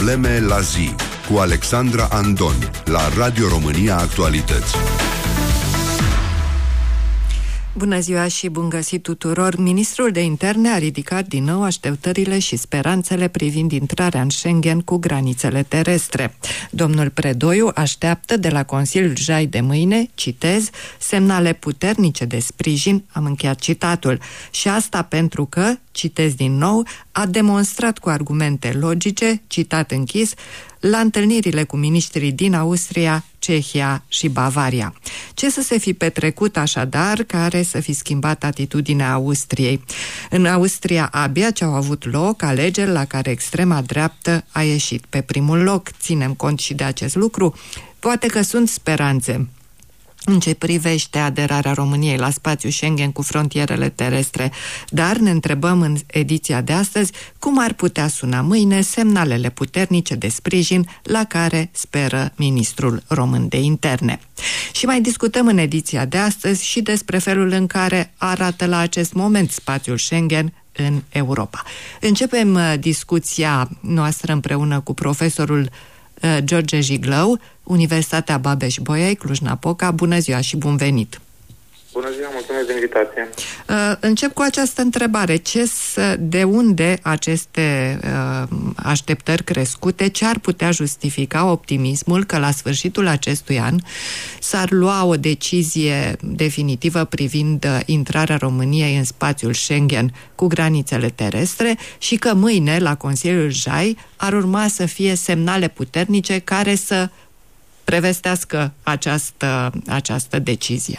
Probleme la zi cu Alexandra Andon la Radio România Actualități. Bună ziua și bun găsit tuturor! Ministrul de Interne a ridicat din nou așteptările și speranțele privind intrarea în Schengen cu granițele terestre. Domnul Predoiu așteaptă de la Consiliul JAI de mâine, citez, semnale puternice de sprijin, am încheiat citatul, și asta pentru că, citez din nou, a demonstrat cu argumente logice, citat închis, la întâlnirile cu miniștrii din Austria, Cehia și Bavaria. Ce să se fi petrecut așadar care să fi schimbat atitudinea Austriei? În Austria abia ce au avut loc alegeri la care extrema dreaptă a ieșit pe primul loc. Ținem cont și de acest lucru? Poate că sunt speranțe în ce privește aderarea României la spațiul Schengen cu frontierele terestre, dar ne întrebăm în ediția de astăzi cum ar putea suna mâine semnalele puternice de sprijin la care speră ministrul român de interne. Și mai discutăm în ediția de astăzi și despre felul în care arată la acest moment spațiul Schengen în Europa. Începem discuția noastră împreună cu profesorul George Jiglău, Universitatea Babeș-Bolyai, Cluj-Napoca. Bună ziua și bun venit! Bună ziua, mulțumesc de invitație! Încep cu această întrebare. De unde aceste așteptări crescute? Ce ar putea justifica optimismul că la sfârșitul acestui an s-ar lua o decizie definitivă privind intrarea României în spațiul Schengen cu granițele terestre și că mâine, la Consiliul JAI, ar urma să fie semnale puternice care să prevestească această decizie?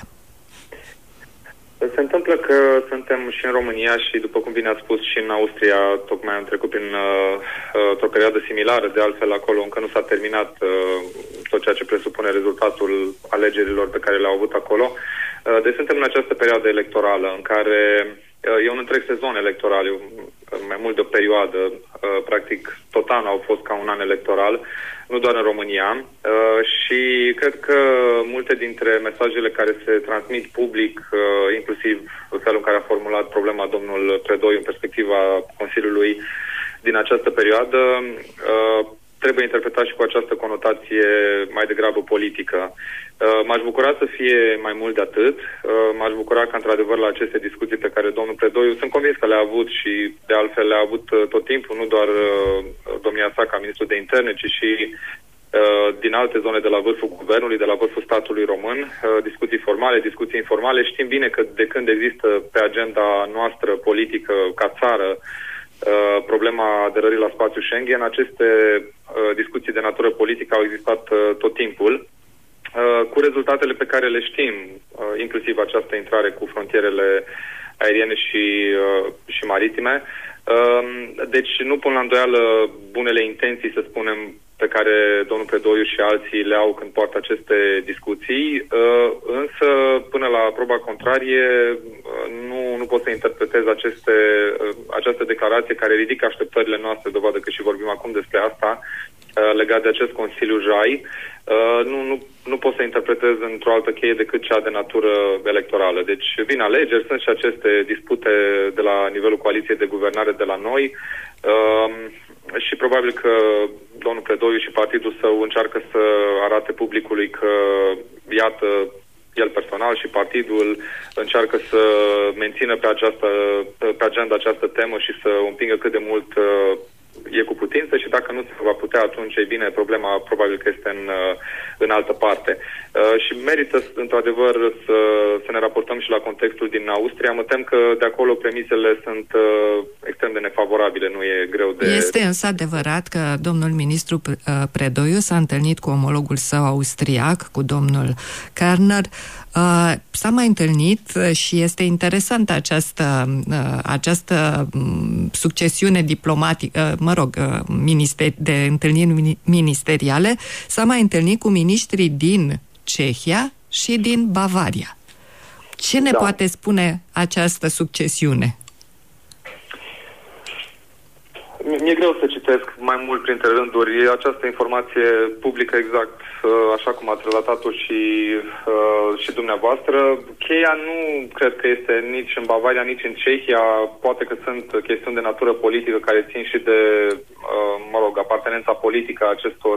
Se întâmplă că suntem și în România și, după cum bine ați spus, și în Austria, tocmai am trecut prin o perioadă similară, de altfel acolo încă nu s-a terminat tot ceea ce presupune rezultatul alegerilor pe care le-au avut acolo. Deci suntem în această perioadă electorală în care e un întreg sezon electoral, mai mult de o perioadă, practic tot anul au fost ca un an electoral, nu doar în România, și cred că multe dintre mesajele care se transmit public, inclusiv felul în care a formulat problema domnul Predoiu în perspectiva Consiliului din această perioadă, trebuie interpretat și cu această conotație mai degrabă politică. M-aș bucura să fie mai mult de atât. M-aș bucura că, într-adevăr, la aceste discuții pe care domnul Predoiu, sunt convins că le-a avut și, de altfel, le-a avut tot timpul, nu doar domnia sa ca ministru de interne, ci și din alte zone de la vârful guvernului, de la vârful statului român, discuții formale, discuții informale. Știm bine că de când există pe agenda noastră politică ca țară problema aderării la spațiul Schengen, aceste discuții de natură politică au existat tot timpul, cu rezultatele pe care le știm, inclusiv această intrare cu frontierele aeriene și maritime. Deci nu pun la îndoială bunele intenții, să spunem, pe care domnul Predoiu și alții le au când poartă aceste discuții, însă până la proba contrarie nu pot să interpretez această declarație care ridică așteptările noastre, dovadă că și vorbim acum despre asta, legat de acest Consiliu JAI. Nu pot să interpretez într-o altă cheie decât cea de natură electorală. Deci vin alegeri, sunt și aceste dispute de la nivelul coaliției de guvernare de la noi, și probabil că domnul Predoiu și partidul său încearcă să arate publicului că, iată, el personal și partidul încearcă să mențină pe agenda această temă și să o împingă cât de mult e cu putință, și dacă nu se va putea, atunci, e bine, problema probabil că este în altă parte. Și merită, într-adevăr, să ne raportăm și la contextul din Austria. Mă tem că de acolo premisele sunt extrem de nefavorabile, nu e greu de... Este însă adevărat că domnul ministru Predoiu s-a întâlnit cu omologul său austriac, cu domnul Kerner. S-a mai întâlnit și este interesantă această succesiune diplomatică, de întâlniri ministeriale. S-a mai întâlnit cu miniștrii din Cehia și din Bavaria. Ce ne poate spune această succesiune? Mi-e greu să citesc mai mult printre rânduri această informație publică exact așa cum ați relatat-o și dumneavoastră. Cheia nu cred că este nici în Bavaria, nici în Cehia. Poate că sunt chestiuni de natură politică care țin și de, apartenența politică a acestor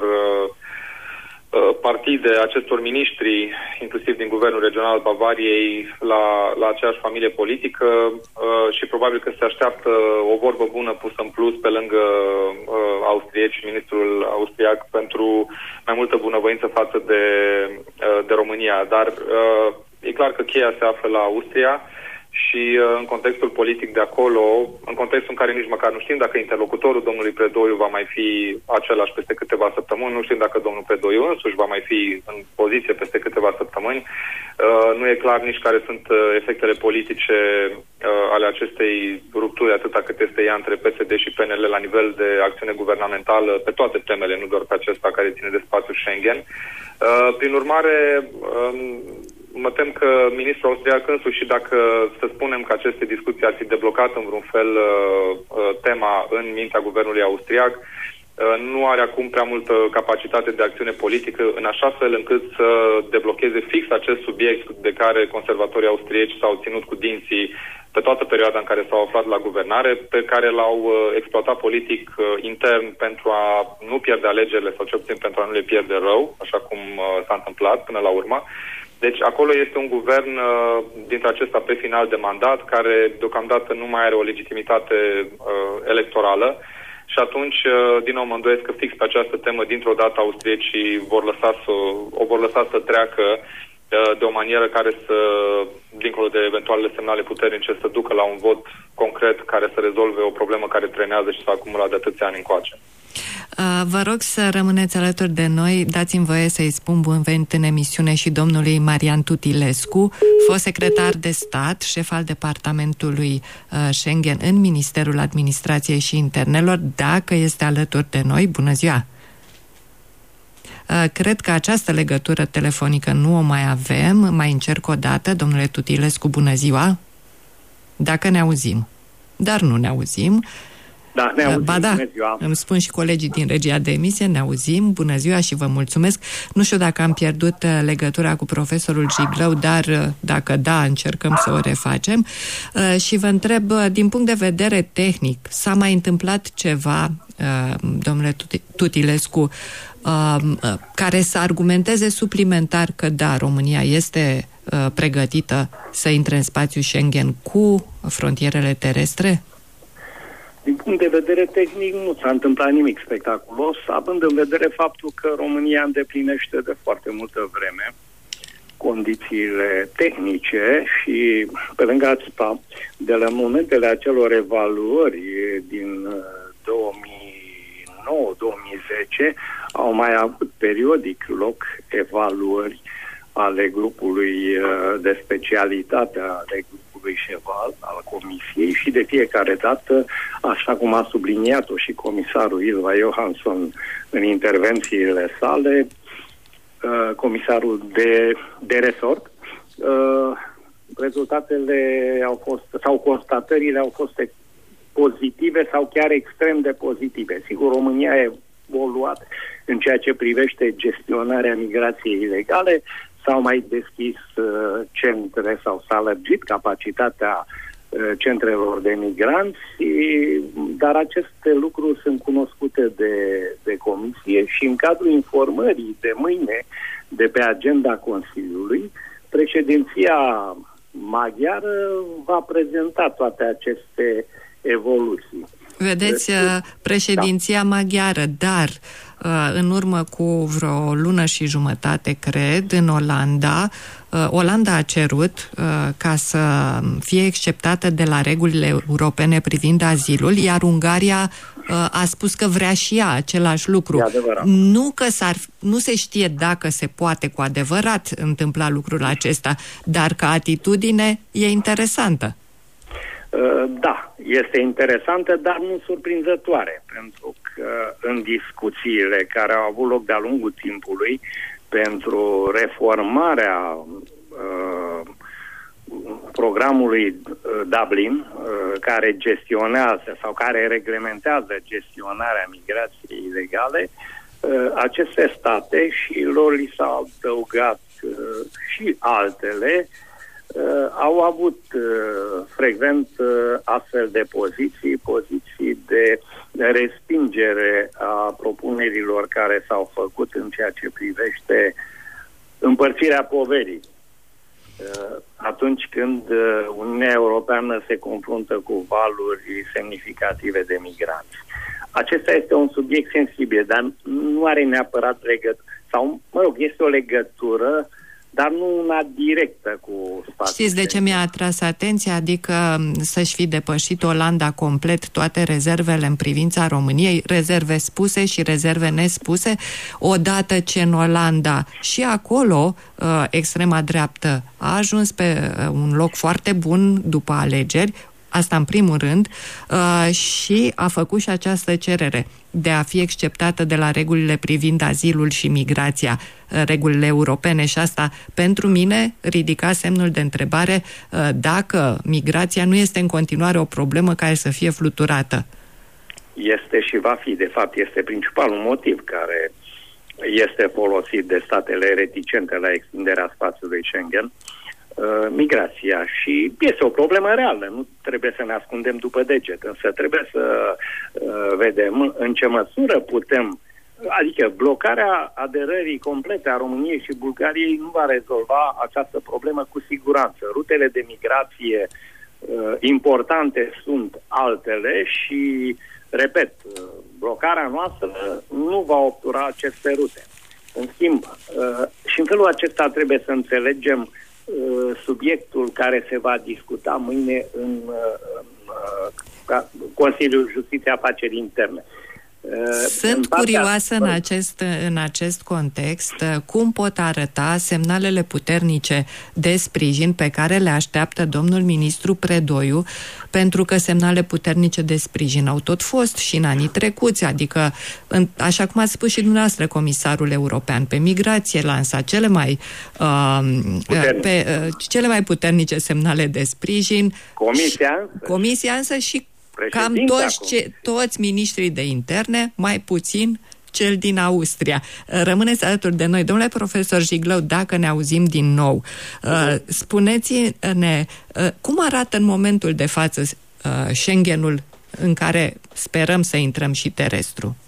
partide, acestor miniștri, inclusiv din Guvernul Regional al Bavariei, la aceeași familie politică și probabil că se așteaptă o vorbă bună pusă în plus pe lângă austrieci, ministrul austriac, pentru mai multă bunăvoință față de România. Dar e clar că cheia se află la Austria și în contextul politic de acolo, în contextul în care nici măcar nu știm dacă interlocutorul domnului Predoiu va mai fi același peste câteva săptămâni, nu știm dacă domnul Predoiu însuși va mai fi în poziție peste câteva săptămâni, nu e clar nici care sunt efectele politice ale acestei rupturi, atâta cât este ea între PSD și PNL la nivel de acțiune guvernamentală pe toate temele, nu doar pe acesta care ține de spațiul Schengen. Prin urmare, mă tem că ministrul austriac însuși, și dacă să spunem că aceste discuții ar fi deblocat în vreun fel tema în mintea guvernului austriac, nu are acum prea multă capacitate de acțiune politică în așa fel încât să deblocheze fix acest subiect de care conservatorii austrieci s-au ținut cu dinții pe toată perioada în care s-au aflat la guvernare, pe care l-au exploatat politic intern pentru a nu pierde alegerile sau cel puțin pentru a nu le pierde rău, așa cum s-a întâmplat până la urmă. Deci acolo este un guvern dintre acesta pe final de mandat, care deocamdată nu mai are o legitimitate electorală și atunci, din nou, mă îndoiesc că fix pe această temă, dintr-o dată, austriecii o vor lăsa să treacă de o manieră care să, dincolo de eventualele semnale puternice, să ducă la un vot concret care să rezolve o problemă care trenează și s-a acumulat de atâția ani încoace. Vă rog să rămâneți alături de noi. Dați-mi voie să-i spun bun venit în emisiune și domnului Marian Tutilescu, fost secretar de stat, șef al departamentului Schengen în Ministerul Administrației și Internelor. Dacă este alături de noi, bună ziua! Cred că această legătură telefonică nu o mai avem. Mai încerc o dată. Domnule Tutilescu, bună ziua! Dacă ne auzim. Dar nu ne auzim. Da, ne auzim. Ba da, bună ziua. îmi spun și colegii din regia de emisie, ne auzim. Bună ziua și vă mulțumesc. Nu știu dacă am pierdut legătura cu profesorul Giglău, dar dacă da, încercăm să o refacem. Și vă întreb, din punct de vedere tehnic, s-a mai întâmplat ceva, domnule Tutilescu, care să argumenteze suplimentar că da, România este pregătită să intre în spațiul Schengen cu frontierele terestre? Din punct de vedere tehnic nu s-a întâmplat nimic spectaculos, având în vedere faptul că România îndeplinește de foarte multă vreme condițiile tehnice și, pe lângă asta, de la momentele acelor evaluări din 2009-2010, au mai avut periodic loc evaluări ale grupului de specialitate, ale grupului Cheval, al Comisiei, și de fiecare dată, așa cum a subliniat-o și comisarul Ylva Johansson în intervențiile sale, comisarul de resort, rezultatele au fost, sau constatările au fost pozitive sau chiar extrem de pozitive. Sigur, România a evoluat în ceea ce privește gestionarea migrației ilegale, s-au mai deschis centre sau s-a lărgit capacitatea centrelor de migranți, dar aceste lucruri sunt cunoscute de Comisie și în cadrul informării de mâine de pe agenda Consiliului, președinția maghiară va prezenta toate aceste evoluții. Vedeți, președinția maghiară, dar în urmă cu vreo lună și jumătate, cred, în Olanda a cerut ca să fie exceptată de la regulile europene privind azilul, iar Ungaria a spus că vrea și ea același lucru. Nu se știe dacă se poate cu adevărat întâmpla lucrul acesta, dar ca atitudine e interesantă. Da, este interesantă, dar nu surprinzătoare, pentru că în discuțiile care au avut loc de-a lungul timpului pentru reformarea programului Dublin, care gestionează sau care reglementează gestionarea migrației ilegale, aceste state, și lor li s-a adăugat și altele, au avut frecvent astfel de poziții de respingere a propunerilor care s-au făcut în ceea ce privește împărțirea poverii. Atunci când Uniunea Europeană se confruntă cu valuri semnificative de migranți. Acesta este un subiect sensibil, dar nu are neapărat legătură, sau, este o legătură, dar nu una directă cu spațiul. Știți de ce mi-a atras atenția? Adică să-și fi depășit Olanda complet toate rezervele în privința României, rezerve spuse și rezerve nespuse, odată ce în Olanda și acolo extrema dreaptă a ajuns pe un loc foarte bun după alegeri, asta în primul rând, și a făcut și această cerere de a fi exceptată de la regulile privind azilul și migrația, regulile europene, și asta pentru mine ridica semnul de întrebare dacă migrația nu este în continuare o problemă care să fie fluturată. Este și va fi, de fapt, este principalul motiv care este folosit de statele reticente la extinderea spațiului Schengen, migrația, și este o problemă reală, nu trebuie să ne ascundem după deget, însă trebuie să vedem în ce măsură putem, adică blocarea aderării complete a României și Bulgariei nu va rezolva această problemă cu siguranță. Rutele de migrație importante sunt altele și, repet, blocarea noastră nu va obtura aceste rute. În schimb, și în felul acesta trebuie să înțelegem subiectul care se va discuta mâine în Consiliul Justiției Afaceri Interne. Sunt curioasă în acest context cum pot arăta semnalele puternice de sprijin pe care le așteaptă domnul ministru Predoiu, pentru că semnale puternice de sprijin au tot fost și în anii trecuți, adică, așa cum ați spus și dumneavoastră, comisarul european pe migrație lansa cele mai puternice semnale de sprijin. Comisia însă și cam toți miniștrii de interne, mai puțin cel din Austria. Rămâneți alături de noi. Domnule profesor Jiglău, dacă ne auzim din nou, spuneți-ne cum arată în momentul de față Schengenul în care sperăm să intrăm și terestru?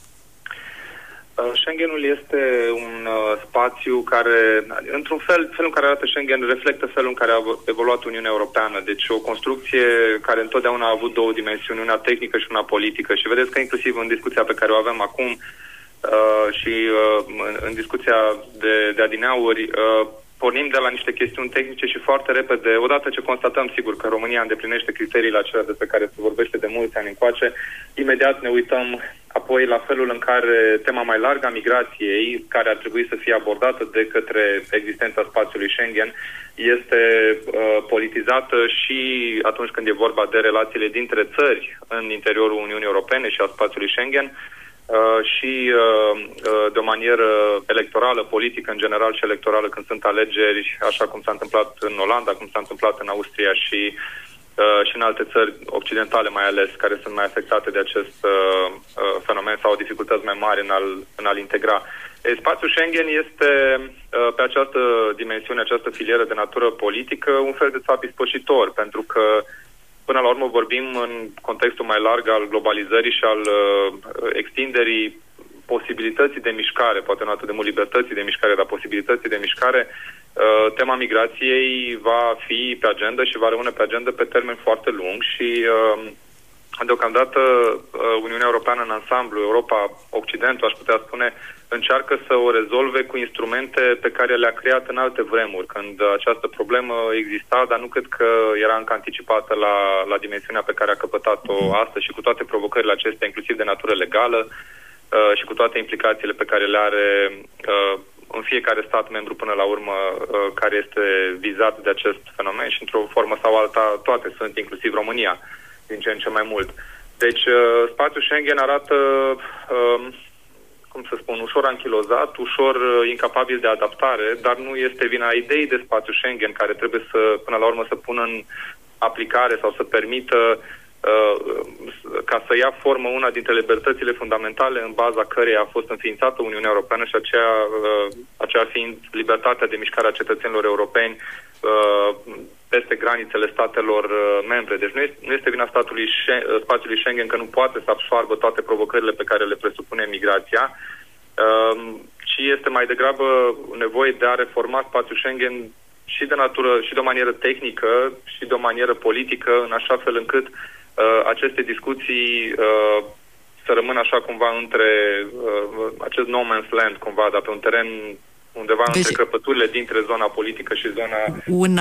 Schengenul este un spațiu care, într-un felul în care arată Schengen, reflectă felul în care a evoluat Uniunea Europeană. Deci o construcție care întotdeauna a avut două dimensiuni, una tehnică și una politică. Și vedeți că inclusiv în discuția pe care o avem acum și în discuția de adineauri, pornim de la niște chestiuni tehnice și foarte repede, odată ce constatăm, sigur, că România îndeplinește criteriile acelea despre care se vorbește de mulți ani încoace, imediat ne uităm apoi la felul în care tema mai largă a migrației, care ar trebui să fie abordată de către existența spațiului Schengen, este politizată și atunci când e vorba de relațiile dintre țări în interiorul Uniunii Europene și a spațiului Schengen, și de o manieră electorală, politică în general și electorală când sunt alegeri, așa cum s-a întâmplat în Olanda, cum s-a întâmplat în Austria și în alte țări occidentale mai ales, care sunt mai afectate de acest fenomen sau au dificultăți mai mari în a-l integra. Spațiul Schengen este pe această dimensiune, această filieră de natură politică, un fel de țap ispășitor, pentru că până la urmă vorbim în contextul mai larg al globalizării și al extinderii posibilității de mișcare, poate nu atât de mult libertății de mișcare, dar posibilității de mișcare. Tema migrației va fi pe agenda și va rămâne pe agenda pe termen foarte lung și deocamdată Uniunea Europeană în ansamblu, Europa, Occidentul, aș putea spune, încearcă să o rezolve cu instrumente pe care le-a creat în alte vremuri, când această problemă exista, dar nu cred că era încă anticipată la dimensiunea pe care a căpătat-o astăzi și cu toate provocările acestea, inclusiv de natură legală și cu toate implicațiile pe care le are în fiecare stat membru până la urmă care este vizat de acest fenomen și într-o formă sau alta toate sunt, inclusiv România, din ce în ce mai mult. Deci spațiul Schengen arată ușor anchilozat, ușor incapabil de adaptare, dar nu este vina ideii de spațiu Schengen, care trebuie să, până la urmă, să pună în aplicare sau să permită ca să ia formă una dintre libertățile fundamentale în baza căreia a fost înființată Uniunea Europeană și aceea fiind libertatea de mișcare a cetățenilor europeni peste granițele statelor membre. Deci nu este vina spațiului Schengen că nu poate să absoarbă toate provocările pe care le presupune migrația, ci este mai degrabă nevoie de a reforma spațiul Schengen și de natură, și de o manieră tehnică, și de o manieră politică, în așa fel încât aceste discuții să rămână așa cumva între acest no man's land, cumva, dar pe un teren undeva între crăpăturile dintre zona politică și zona...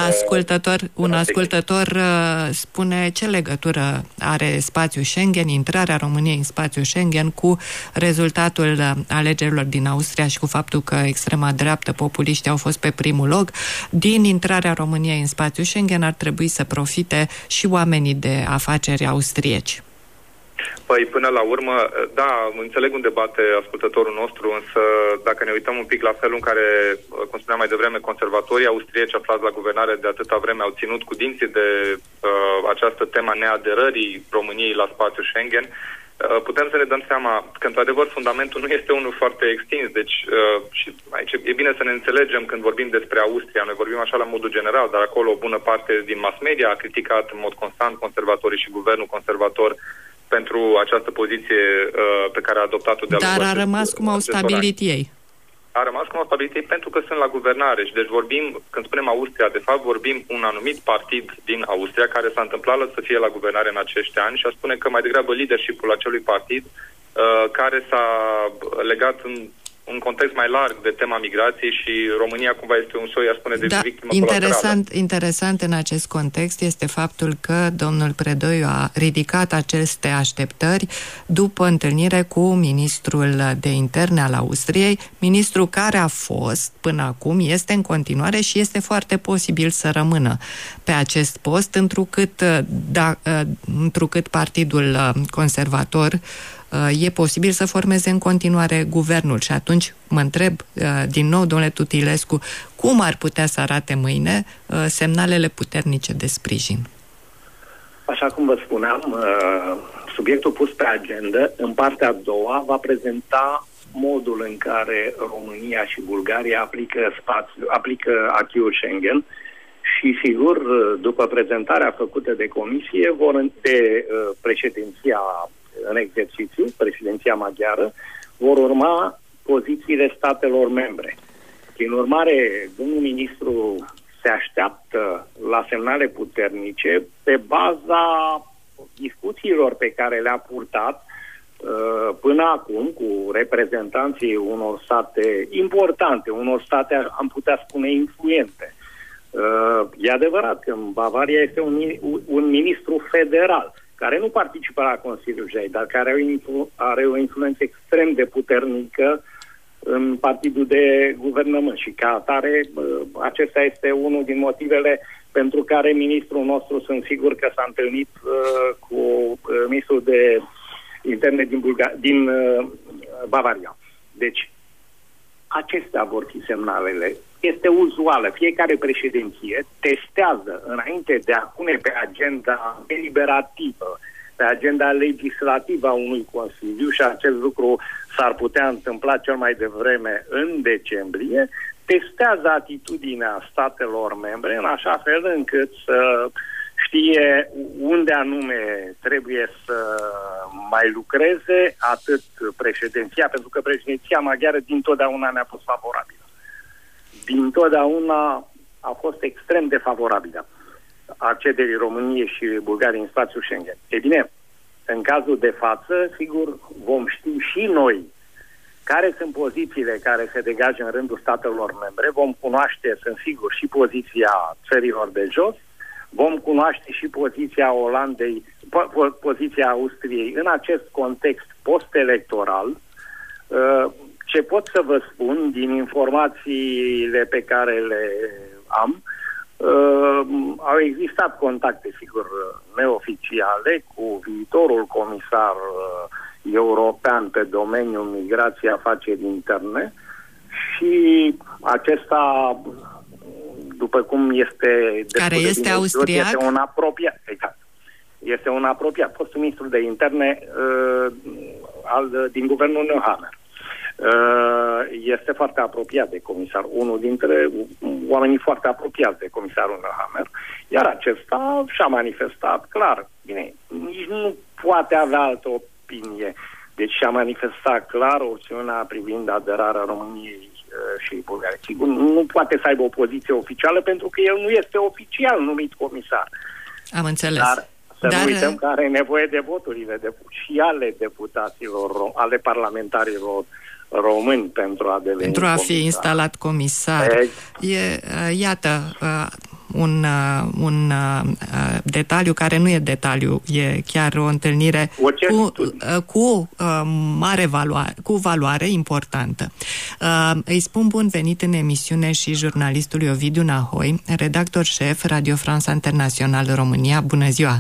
Un ascultător spune ce legătură are spațiul Schengen, intrarea României în spațiul Schengen, cu rezultatul alegerilor din Austria și cu faptul că extrema dreaptă, populiștii au fost pe primul loc. Din intrarea României în spațiul Schengen ar trebui să profite și oamenii de afaceri austrieci. Păi, până la urmă, da, înțeleg unde bate ascultătorul nostru, însă dacă ne uităm un pic la felul în care, cum spuneam mai devreme, conservatorii austrieci aflați la guvernare de atâta vreme au ținut cu dinții de această temă a neaderării României la spațiul Schengen, putem să ne dăm seama că, într-adevăr, fundamentul nu este unul foarte extins. Deci, și aici e bine să ne înțelegem când vorbim despre Austria. Noi vorbim așa la modul general, dar acolo o bună parte din mass media a criticat în mod constant conservatorii și guvernul conservator pentru această poziție pe care a adoptat-o de-a lungul. Dar a rămas cum au stabilit ei. A rămas cum au stabilit ei pentru că sunt la guvernare. Și deci vorbim, când spunem Austria, de fapt vorbim un anumit partid din Austria care s-a întâmplat să fie la guvernare în acești ani și a spune că mai degrabă leadership-ul acelui partid care s-a legat în un context mai larg de tema migrației și România cumva este un soi, a spune, de victimă colaterală. Interesant în acest context este faptul că domnul Predoiu a ridicat aceste așteptări după întâlnire cu ministrul de interne al Austriei, ministru care a fost până acum, este în continuare și este foarte posibil să rămână pe acest post, întrucât Partidul Conservator e posibil să formeze în continuare guvernul. Și atunci mă întreb din nou, domnule Tutilescu, cum ar putea să arate mâine semnalele puternice de sprijin? Așa cum vă spuneam, subiectul pus pe agenda, în partea a doua, va prezenta modul în care România și Bulgaria aplică acquis-ul Schengen și, sigur, după prezentarea făcută de comisie, de președinția în exercițiu, președinția maghiară, vor urma pozițiile statelor membre. Prin urmare, domnul ministru se așteaptă la semnale puternice pe baza discuțiilor pe care le-a purtat până acum cu reprezentanții unor state importante, unor state, am putea spune, influente. E adevărat că în Bavaria este un ministru federal care nu participă la Consiliul JAI, dar care are o influență extrem de puternică în partidul de guvernământ și ca atare acesta este unul din motivele pentru care ministrul nostru, sunt sigur că s-a întâlnit cu ministrul de interne din Bavaria. Deci, acestea vor fi semnalele. Este uzuală. Fiecare președinție testează înainte de a pune pe agenda deliberativă, pe agenda legislativă a unui Consiliu, și acest lucru s-ar putea întâmpla cel mai devreme în decembrie, testează atitudinea statelor membre în așa fel încât să știe unde anume trebuie să mai lucreze atât președinția, pentru că președinția maghiară dintotdeauna ne-a fost favorabilă. Dintotdeauna a fost extrem de favorabilă accederii României și Bulgariei în spațiul Schengen. E bine, în cazul de față, sigur, vom ști și noi care sunt pozițiile care se degajă în rândul statelor membre, vom cunoaște, sunt sigur, și poziția țărilor de jos, vom cunoaște și poziția Olandei, poziția Austriei în acest context post-electoral. Ce pot să vă spun din informațiile pe care le am, au existat contacte, sigur, neoficiale cu viitorul comisar european pe domeniul migrației afaceri interne și acesta, după cum este... Care este austriac? Este un apropiat, exact. Este un apropiat, fostul ministru de interne din guvernul Nehammer. Este foarte apropiat de comisar, unul dintre oamenii foarte apropiați de comisarul Nehammer, iar acesta și-a manifestat clar, bine, nici nu poate avea altă opinie, deci și-a manifestat clar opțiunea privind aderarea României și Bulgariei. Sigur, nu poate să aibă o poziție oficială pentru că el nu este oficial numit comisar. Am înțeles. Dar nu uităm că are nevoie de voturile și ale deputaților, ale parlamentarilor români pentru a deveni pentru a fi comisar. Instalat comisar. Iată, un detaliu care nu e detaliu, e chiar o întâlnire cu mare valoare, cu valoare importantă. Îi spun bun venit în emisiune și jurnalistului Ovidiu Nahoi, redactor șef Radio France International România. Bună ziua!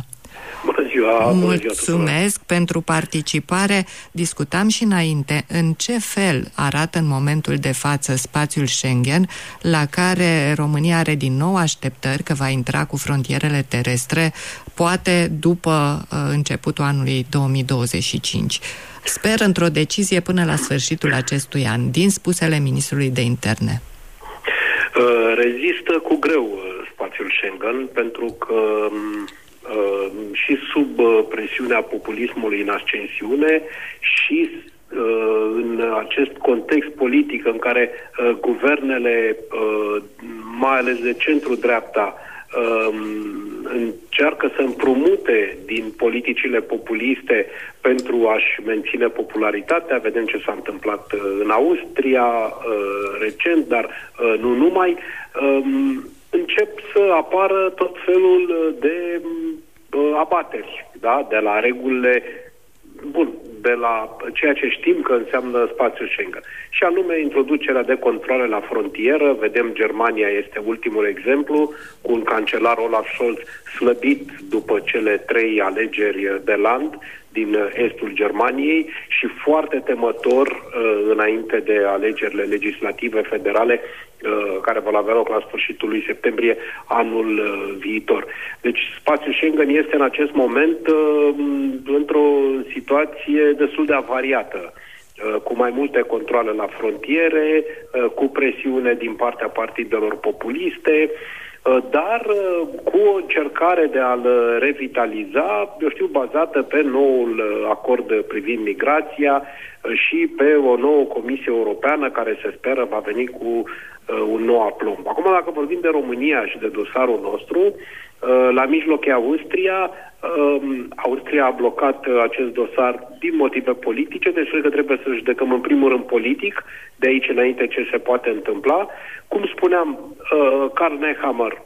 Mulțumesc pentru participare. Discutam și înainte în ce fel arată în momentul de față spațiul Schengen, la care România are din nou așteptări că va intra cu frontierele terestre, poate după începutul anului 2025. Sper într-o decizie până la sfârșitul acestui an, din spusele ministrului de interne. Rezistă cu greu spațiul Schengen, pentru că și sub presiunea populismului în ascensiune și în acest context politic în care guvernele, mai ales de centru-dreapta, încearcă să împrumute din politicile populiste pentru a-și menține popularitatea. Vedem ce s-a întâmplat în Austria recent, dar nu numai. Încep să apară tot felul de abateri, da? De la regulile, de la ceea ce știm că înseamnă spațiul Schengen. Și anume introducerea de controale la frontieră. Vedem, Germania este ultimul exemplu, cu un cancelar Olaf Scholz slăbit după cele 3 alegeri de land din estul Germaniei și foarte temător înainte de alegerile legislative federale care vor avea loc la sfârșitul lui septembrie anul viitor. Deci spațiul Schengen este în acest moment într-o situație destul de avariată, cu mai multe controale la frontiere, cu presiune din partea partidelor populiste, dar cu o încercare de a-l revitaliza, eu știu, bazată pe noul acord privind migrația și pe o nouă Comisie Europeană care se speră va veni cu un nou aplomb. Acum, dacă vorbim de România și de dosarul nostru, la mijloc e Austria. Austria a blocat acest dosar din motive politice, deci cred că trebuie să judecăm în primul rând politic, de aici înainte ce se poate întâmpla. Cum spuneam, Karl Nehammer,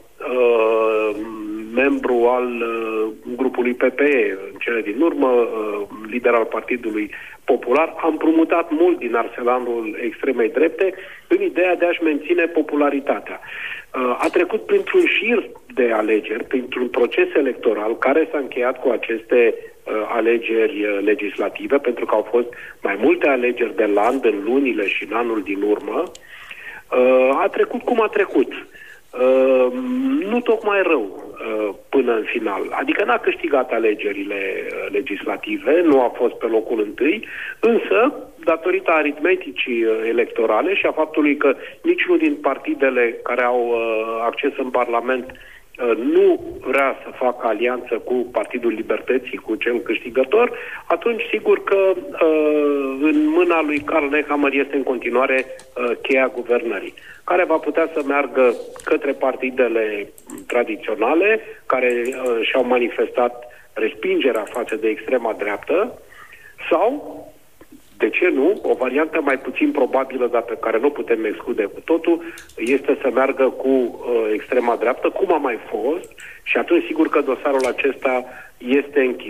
membru al grupului PPE, în cele din urmă, lider al Partidului Popular, a împrumutat mult din arsenalul extremei drepte în ideea de a-și menține popularitatea. A trecut printr-un șir de alegeri, printr-un proces electoral care s-a încheiat cu aceste alegeri legislative, pentru că au fost mai multe alegeri de land în lunile și în anul din urmă. A trecut cum a trecut. Nu tocmai rău până în final. Adică n-a câștigat alegerile legislative, nu a fost pe locul întâi, însă, datorită aritmeticii electorale și a faptului că niciunul din partidele care au acces în Parlament nu vrea să facă alianță cu Partidul Libertății, cu cel câștigător, atunci sigur că în mâna lui Karl Nehammer este în continuare cheia guvernării, care va putea să meargă către partidele tradiționale, care și-au manifestat respingerea față de extrema dreaptă, sau, de ce nu, o variantă mai puțin probabilă, dar pe care nu putem exclude cu totul, este să meargă cu extrema dreaptă, cum a mai fost, și atunci sigur că dosarul acesta este închis.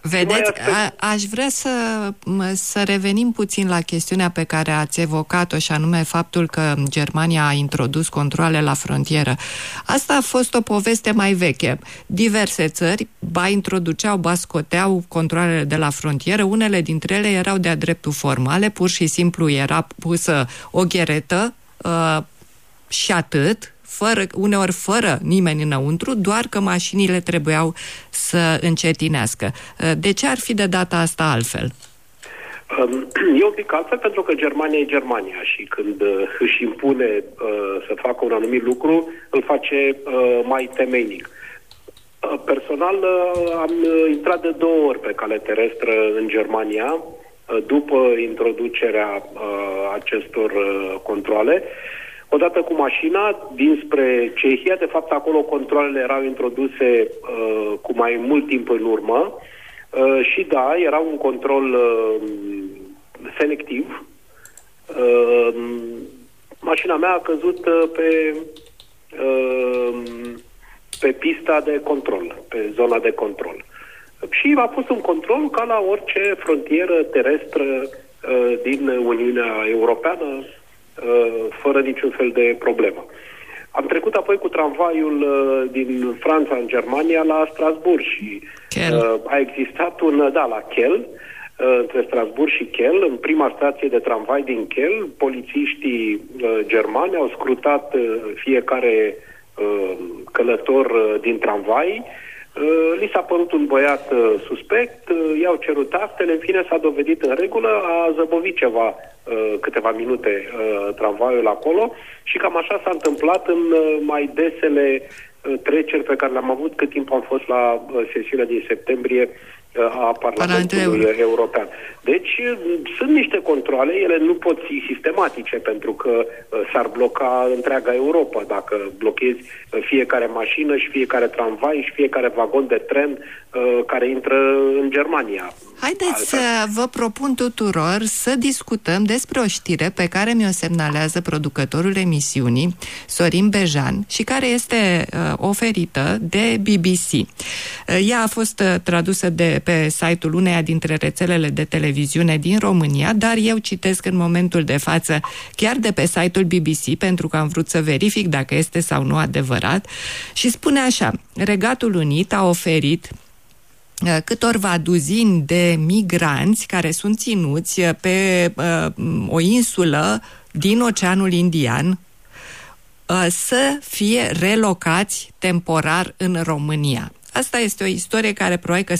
Vedeți, aș vrea să revenim puțin la chestiunea pe care ați evocat-o, și anume faptul că Germania a introdus controale la frontieră. Asta a fost o poveste mai veche. Diverse țări ba introduceau, ba scoteau controalele de la frontieră. Unele dintre ele erau de-a dreptul formale, pur și simplu era pusă o gheretă și atât, uneori fără nimeni înăuntru, doar că mașinile trebuiau să încetinească. De ce ar fi de data asta altfel? E un pic altfel pentru că Germania e Germania și când își impune să facă un anumit lucru, îl face mai temeinic. Personal am intrat de 2 ori pe cale terestră în Germania după introducerea acestor controale. Odată cu mașina dinspre Cehia, de fapt acolo controalele erau introduse cu mai mult timp în urmă și da, era un control selectiv. Mașina mea a căzut pe pista de control, pe zona de control. Și a pus un control ca la orice frontieră terestră din Uniunea Europeană, fără niciun fel de problemă. Am trecut apoi cu tramvaiul din Franța în Germania la Strasbourg și a existat la Kiel, între Strasbourg și Kiel, în prima stație de tramvai din Kiel, polițiștii germani au scrutat fiecare călător din tramvai. Li s-a părut un băiat suspect, i-au cerut actele, în fine s-a dovedit în regulă, a zăbovit câteva minute tramvaiul acolo și cam așa s-a întâmplat în mai desele treceri pe care le-am avut cât timp am fost la sesiunea din septembrie a Parlamentului European. Deci sunt niște controale, ele nu pot fi sistematice pentru că s-ar bloca întreaga Europa dacă blochezi fiecare mașină și fiecare tramvai și fiecare vagon de tren care intră în Germania. Haideți să vă propun tuturor să discutăm despre o știre pe care mi-o semnalează producătorul emisiunii, Sorin Bejan, și care este oferită de BBC. Ea a fost tradusă pe site-ul uneia dintre rețelele de televiziune din România, dar eu citesc în momentul de față chiar de pe site-ul BBC, pentru că am vrut să verific dacă este sau nu adevărat, și spune așa: Regatul Unit a oferit câtorva duzini de migranți care sunt ținuți pe o insulă din Oceanul Indian să fie relocați temporar în România. Asta este o istorie care probabil că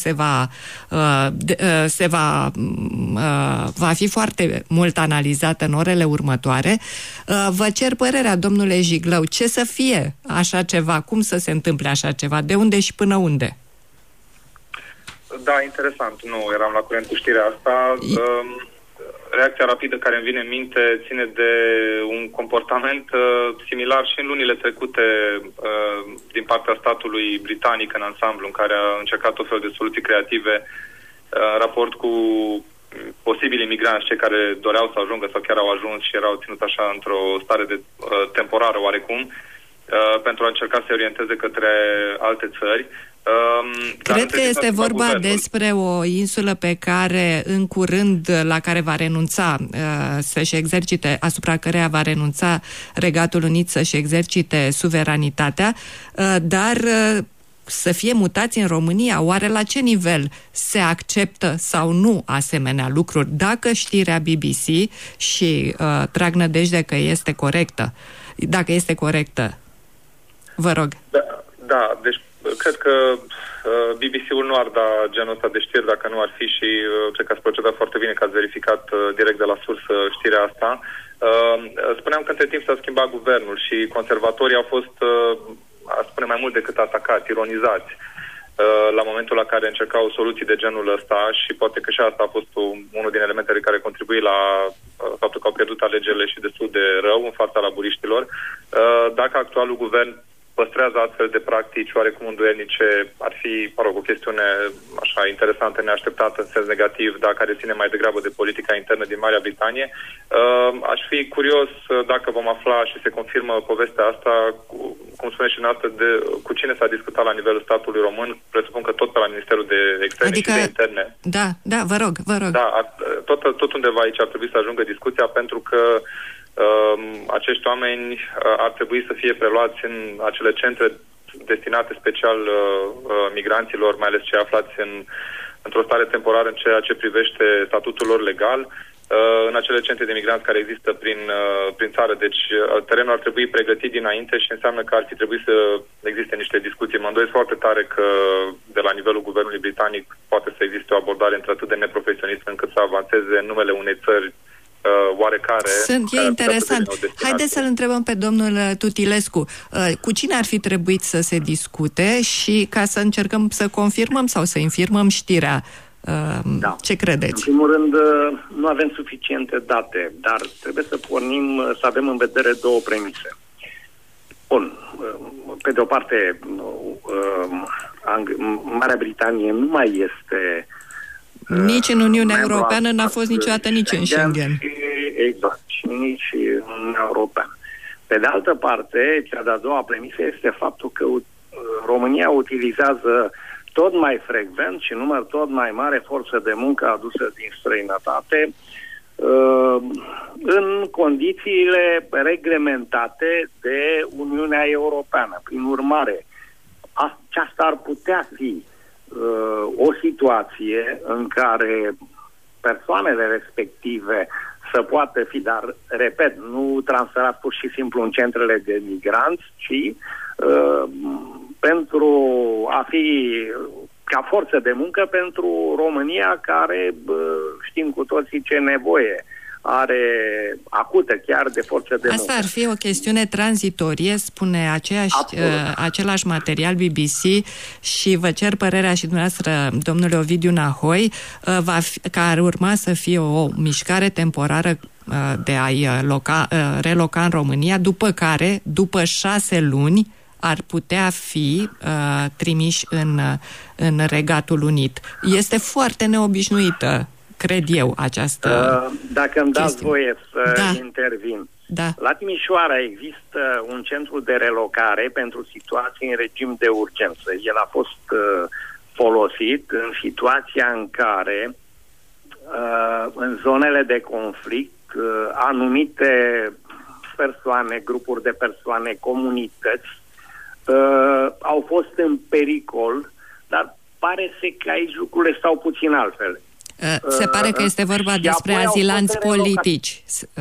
va fi foarte mult analizată în orele următoare. Vă cer părerea, domnule Jiglău, ce să fie așa ceva, cum să se întâmple așa ceva, de unde și până unde? Da, interesant. Nu eram la curent cu știrea asta. Reacția rapidă care îmi vine în minte ține de un comportament similar și în lunile trecute din partea statului britanic în ansamblu, în care a încercat tot felul de soluții creative în raport cu posibili imigranți, cei care doreau să ajungă sau chiar au ajuns și erau ținuți așa într-o stare de temporară oarecum, pentru a încerca să se orienteze către alte țări. Cred că este vorba despre o insulă pe care în curând, la care va renunța să-și exercite, asupra căreia va renunța Regatul Unit să-și exercite suveranitatea, dar să fie mutați în România. Oare la ce nivel se acceptă sau nu asemenea lucruri? Dacă știrea BBC, și trag nădejde că este corectă, dacă este corectă, vă rog. Da, deci cred că BBC-ul nu ar da genul ăsta de știri dacă nu ar fi, și cred că ați procedat foarte bine, că ați verificat direct de la sursă știrea asta. Spuneam că între timp s-a schimbat guvernul și conservatorii au fost, aș spune, mai mult decât atacați, ironizați la momentul la care încercau soluții de genul ăsta, și poate că și asta a fost unul din elementele care contribuie la faptul că au pierdut alegerile și destul de rău în fața laburiștilor. Dacă actualul guvern tolerează astfel de practici oarecum îndoielnice. Ar fi, o chestiune așa interesantă, neașteptată în sens negativ, dar care ține mai degrabă de politica internă din Marea Britanie. Aș fi curios dacă vom afla și se confirmă povestea asta, cum spune și noastră, cu cine s-a discutat la nivelul statului român. Presupun că tot pe la Ministerul de Externe și de Interne. Da, vă rog. Da, tot undeva aici ar trebui să ajungă discuția, pentru că acești oameni ar trebui să fie preluați în acele centre destinate special migranților, mai ales cei aflați într-o stare temporară în ceea ce privește statutul lor legal, în acele centre de migranți care există prin țară. Deci terenul ar trebui pregătit dinainte și înseamnă că ar fi trebuit să existe niște discuții. Mă îndoiesc foarte tare că de la nivelul guvernului britanic poate să existe o abordare într-atât de neprofesionistă încât să avanseze în numele unei țări oarecare. E interesant. Haideți să-l întrebăm pe domnul Tutilescu. Cu cine ar fi trebuit să se discute și ca să încercăm să confirmăm sau să infirmăm știrea? Ce credeți? În primul rând, nu avem suficiente date, dar trebuie să pornim, să avem în vedere două premise. Bun, pe de o parte, Marea Britanie nu mai este nici în Uniunea Europeană, n-a fost niciodată nici în Schengen. Exact, și nici în Uniunea Europeană. Pe de altă parte, cea de-a doua premisă este faptul că România utilizează tot mai frecvent și număr tot mai mare forță de muncă adusă din străinătate în condițiile reglementate de Uniunea Europeană. Prin urmare, aceasta ar putea fi o situație în care persoanele respective să poată fi, dar, repet, nu transferat pur și simplu în centrele de migranți, ci pentru a fi ca forță de muncă pentru România, care știm cu toții ce nevoie are acută chiar de forță de muncă. Asta ar fi o chestiune tranzitorie, spune același material BBC, și vă cer părerea și dumneavoastră, domnule Ovidiu Nahoi, că ar urma să fie o mișcare temporară de a-i reloca în România, după care, după 6 luni, ar putea fi trimiși în Regatul Unit. Este foarte neobișnuită, cred eu, această Dacă îmi dați chestiune. voie să intervin. Da. La Timișoara există un centru de relocare pentru situații în regim de urgență. El a fost folosit în situația în care în zonele de conflict anumite persoane, grupuri de persoane, comunități au fost în pericol, dar pare că aici lucrurile stau puțin altfel. Se pare că este vorba despre azilanți politici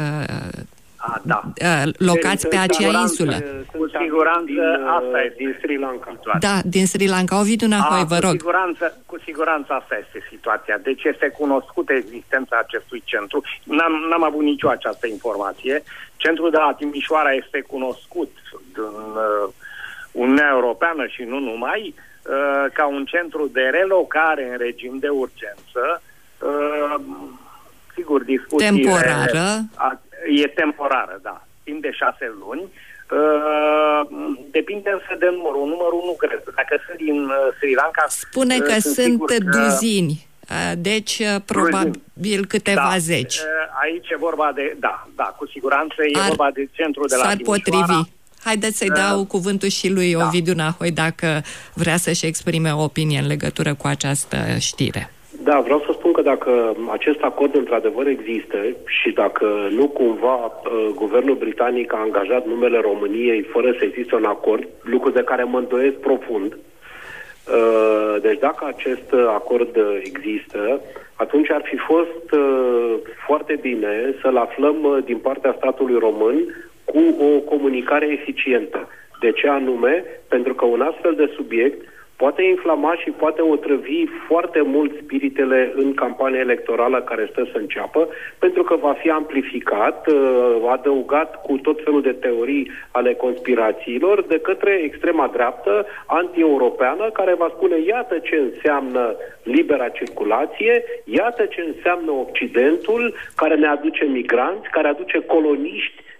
locați pe acea insulă. Cu siguranță asta e din Sri Lanka. Da, din Sri Lanka. Ovidiu Nahoi, vă rog. Cu siguranță asta este situația. Deci este cunoscută existența acestui centru. N-am avut nicio această informație. Centrul de la Timișoara este cunoscut în Uniunea Europeană și nu numai, ca un centru de relocare în regim de urgență. Sigur, discuțiile... Temporară. E temporară, da. Timp de 6 luni. Depinde însă de numărul. Numărul nu cred. Dacă sunt din Sri Lanka... Spune că sunt duzini. Deci, probabil câteva zeci. Aici e vorba de... Da, cu siguranță e vorba de centrul de la Timișoara. Potrivi. Haideți să-i dau cuvântul și lui Ovidiu Nahoi dacă vrea să-și exprime o opinie în legătură cu această știre. Da, vreau să spun că dacă acest acord într-adevăr există și dacă nu cumva guvernul britanic a angajat numele României fără să existe un acord, lucru de care mă îndoiesc profund, deci dacă acest acord există, atunci ar fi fost foarte bine să-l aflăm din partea statului român cu o comunicare eficientă. De ce anume? Pentru că un astfel de subiect poate inflama și poate otrăvi foarte mult spiritele în campania electorală care stă să înceapă, pentru că va fi amplificat, adăugat cu tot felul de teorii ale conspirațiilor de către extrema dreaptă anti-europeană, care va spune iată ce înseamnă libera circulație, iată ce înseamnă Occidentul, care ne aduce migranți, care aduce coloniști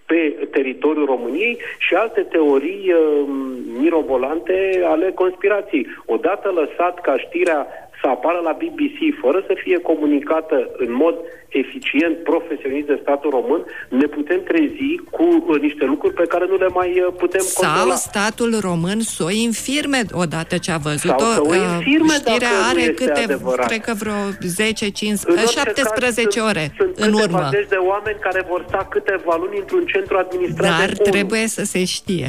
pe teritoriul României și alte teorii mirobolante ale conspirației. Odată lăsat ca știrea să apară la BBC fără să fie comunicată în mod eficient, profesionist de statul român, ne putem trezi cu niște lucruri pe care nu le mai putem controla. Sau statul român să o infirme odată ce a văzut-o. Știrea are cred că vreo 10, 15, 17 ore în urmă. Sunt câteva de oameni care vor sta câteva luni într-un centru administrativ. Dar trebuie să se știe.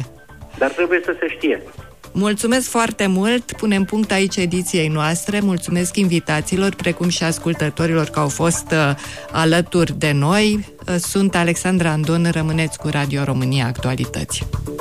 Mulțumesc foarte mult, punem punct aici ediției noastre, mulțumesc invitațiilor, precum și ascultătorilor că au fost alături de noi. Sunt Alexandra Andon, rămâneți cu Radio România Actualități.